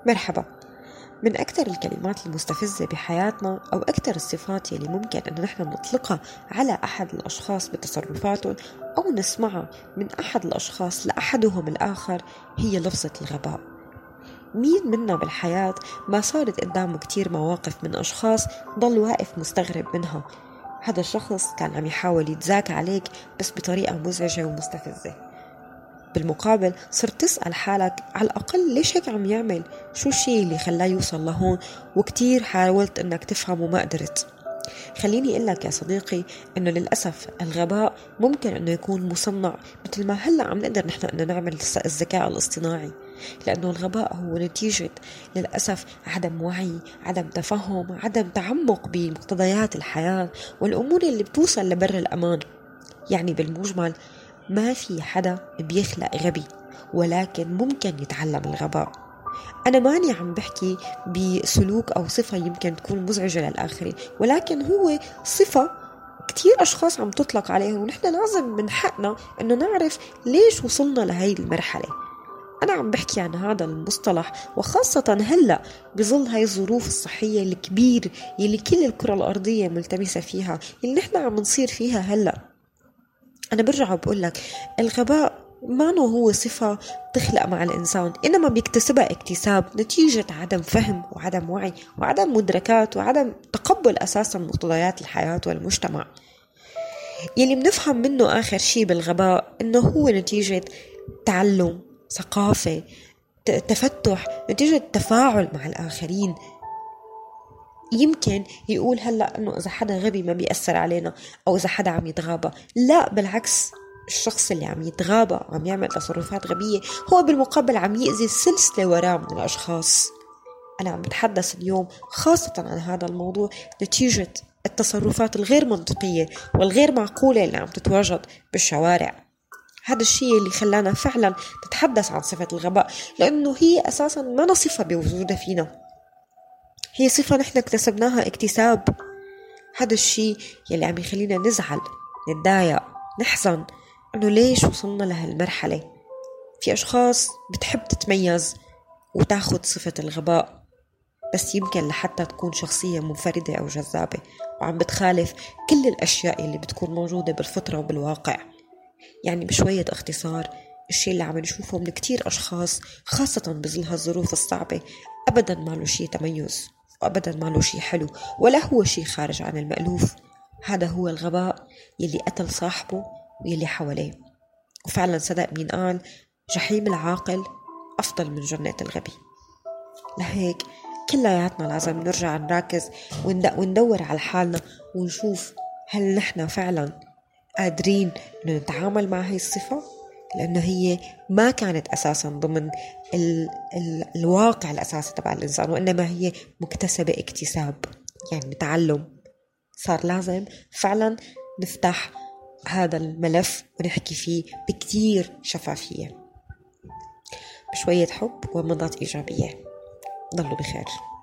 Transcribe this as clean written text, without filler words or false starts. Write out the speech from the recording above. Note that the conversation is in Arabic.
مرحبا. من أكثر الكلمات المستفزة بحياتنا أو أكثر الصفات يلي ممكن أن نحن نطلقها على أحد الأشخاص بتصرفاتهم أو نسمعها من أحد الأشخاص لأحدهم الآخر هي لفظة الغباء. مين منا بالحياة ما صارت قدامه كتير مواقف من أشخاص ضل واقف مستغرب منها؟ هذا الشخص كان عم يحاول يتزاك عليك بس بطريقة مزعجة ومستفزة. بالمقابل صرت تسأل حالك على الأقل ليش هيك عم يعمل؟ شو الشيء اللي خلاه يوصل لهون؟ وكتير حاولت أنك تفهم وما قدرت. خليني أقول لك يا صديقي أنه للأسف الغباء ممكن أنه يكون مصنع، مثل ما هلأ عم نقدر نحن أنه نعمل الذكاء الاصطناعي، لأنه الغباء هو نتيجة للأسف عدم وعي، عدم تفهم، عدم تعمق بمقتضيات الحياة والأمور اللي بتوصل لبر الأمان. يعني بالمجمل ما في حدا بيخلق غبي، ولكن ممكن يتعلم الغباء. أنا ماني عم بحكي بسلوك أو صفة يمكن تكون مزعجة للآخرين، ولكن هو صفة كتير أشخاص عم تطلق عليها، ونحن لازم من حقنا أنه نعرف ليش وصلنا لهي المرحلة. أنا عم بحكي عن هذا المصطلح، وخاصة هلأ بظل هاي الظروف الصحية الكبير يلي كل الكرة الأرضية ملتمسة فيها، يلي نحن عم نصير فيها هلأ. أنا برجع بقول لك الغباء ما هو صفة تخلق مع الإنسان، إنما بيكتسبها اكتساب نتيجة عدم فهم وعدم وعي وعدم مدركات وعدم تقبل أساسا مقتضيات الحياة والمجتمع. يلي بنفهم منه آخر شيء بالغباء إنه هو نتيجة تعلم، ثقافة، تفتح، نتيجة تفاعل مع الآخرين. يمكن يقول هلأ أنه إذا حدا غبي ما بيأثر علينا، أو إذا حدا عم يتغابى. لا، بالعكس، الشخص اللي عم يتغابى وعم يعمل تصرفات غبية هو بالمقابل عم يأذي سلسلة وراء من الأشخاص. أنا عم بتحدث اليوم خاصة عن هذا الموضوع نتيجة التصرفات الغير منطقية والغير معقولة اللي عم تتواجد بالشوارع. هذا الشيء اللي خلانا فعلا نتحدث عن صفة الغباء، لأنه هي أساسا ما صفة بوجودها فينا، هي صفة نحن اكتسبناها اكتساب. هذا الشيء يلي عم يخلينا نزعل، نتضايق، نحزن انه ليش وصلنا لهالمرحلة. في اشخاص بتحب تتميز وتاخد صفة الغباء، بس يمكن لحتى تكون شخصية منفردة او جذابة، وعم بتخالف كل الاشياء اللي بتكون موجودة بالفطرة وبالواقع. يعني بشوية اختصار، الشيء اللي عم نشوفه من كتير اشخاص خاصة بظل هالظروف الصعبة ابدا ما له شيء تميز، وأبدا ما له شيء حلو، ولا هو شيء خارج عن المألوف. هذا هو الغباء يلي قتل صاحبه ويلي حواليه. وفعلا صدق مين قال جحيم العاقل أفضل من جنة الغبي. لهيك كلياتنا لازم نرجع نركز وندور على حالنا ونشوف هل نحن فعلا قادرين نتعامل مع هاي الصفة، لأنه هي ما كانت أساسا ضمن الواقع الأساسي تبع الإنسان، وإنما هي مكتسبة اكتساب، يعني تعلم. صار لازم فعلا نفتح هذا الملف ونحكي فيه بكتير شفافية، بشوية حب ومضات إيجابية. ضلوا بخير.